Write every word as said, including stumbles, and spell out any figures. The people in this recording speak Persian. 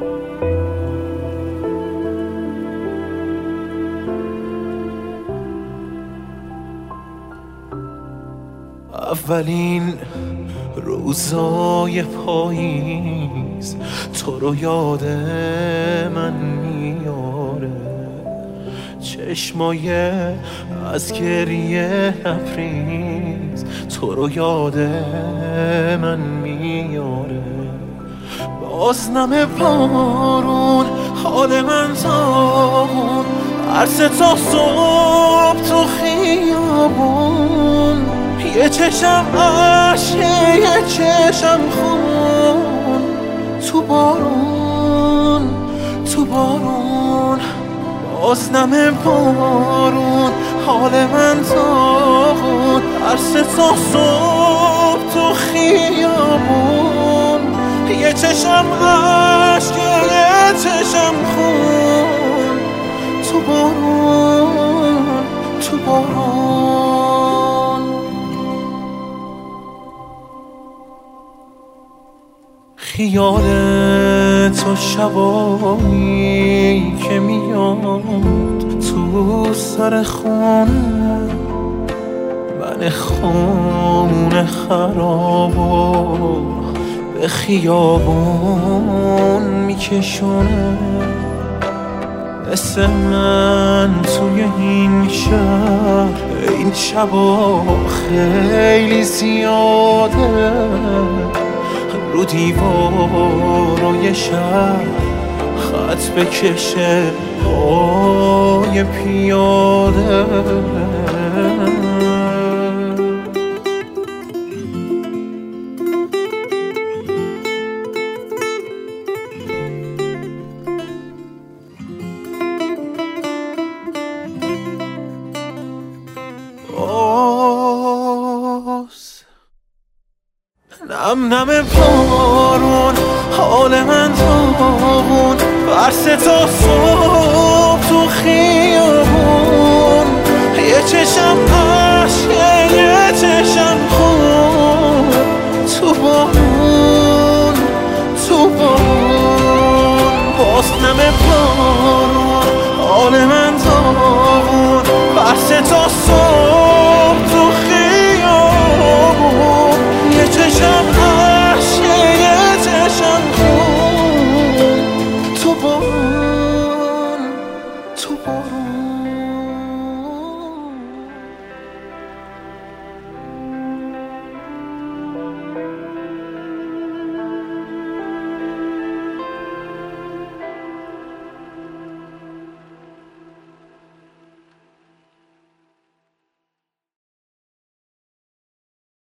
اولین روزای پاییز تو رو یاد من میاره، چشمای از گریه لبریز تو رو یاد من میاره. باز نم بارون حال من تاون، عرص تا صبح تو خیابون، یه چشم عشقه یه چشم خون، تو بارون تو بارون. باز نم بارون حال من تاون، عرص تا صبح تو خیابون، یه چشم عشقه یه چشم خون، تو بارون تو بارون. خیال تو شبایی که میاد تو سر خونه، من خونه خرابو به خیابون میکشونه. مثل من توی این شهر این شبا خیلی زیاده، رو دیوارای شهر خط بکشه پای پیاده. نم نم بارون حال من تاون، عرص تا صبح تو خیابون، یه چشم عشقه یه چشم خون، تو بارون تو بارون. باز نم بارون حال من تاون، عرص تا صبح